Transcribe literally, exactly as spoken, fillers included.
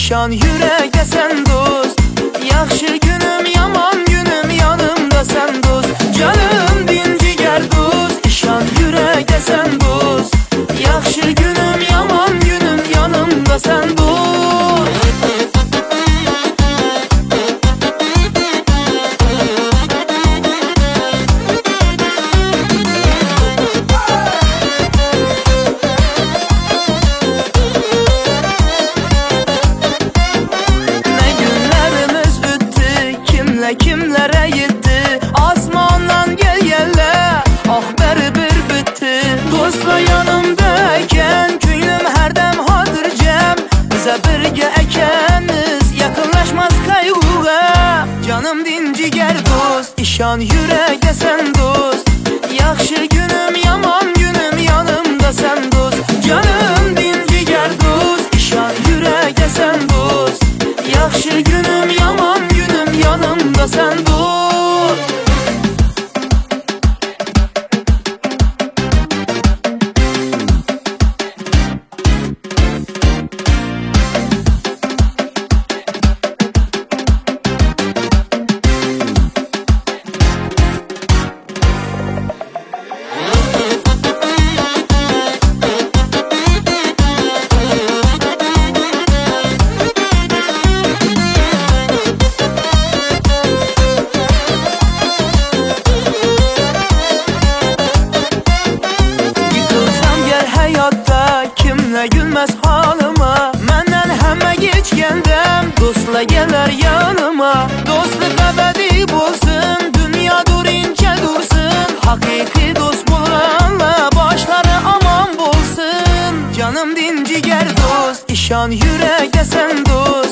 İşan yüreğe sen dost. Yaxşı günüm, yaman günüm, yanımda sen dost. Canım dinci gel dost. İşan yüreğe sen dost. Yaxşı günüm, yaman günüm, yanımda sen dost. Kimlere yetti asmandan gelyenler, ah berber bitti. Dostla yanımdayken künlüm herdem hadircem. Bize birge ekeniz yakınlaşmaz kaygığa. Canım dinci gel dost. İşan yüreğe sen dost. Yaxşı günüm, yaman günüm, yanımda sen dost. Canım dinci gel dost. İşan yüreğe sen dost. Yaxşı günüm, yaman günüm, yanımda sen dost. Kimle gülmez halıma, menden hemme geçkendem. Dostla geler yanıma. Dostluk ebedi bolsun, dünya dur ince dursun. Hakiki dost bulanla başları aman bolsun. Canım dinci gel dost. İşan yüreğe sen dost.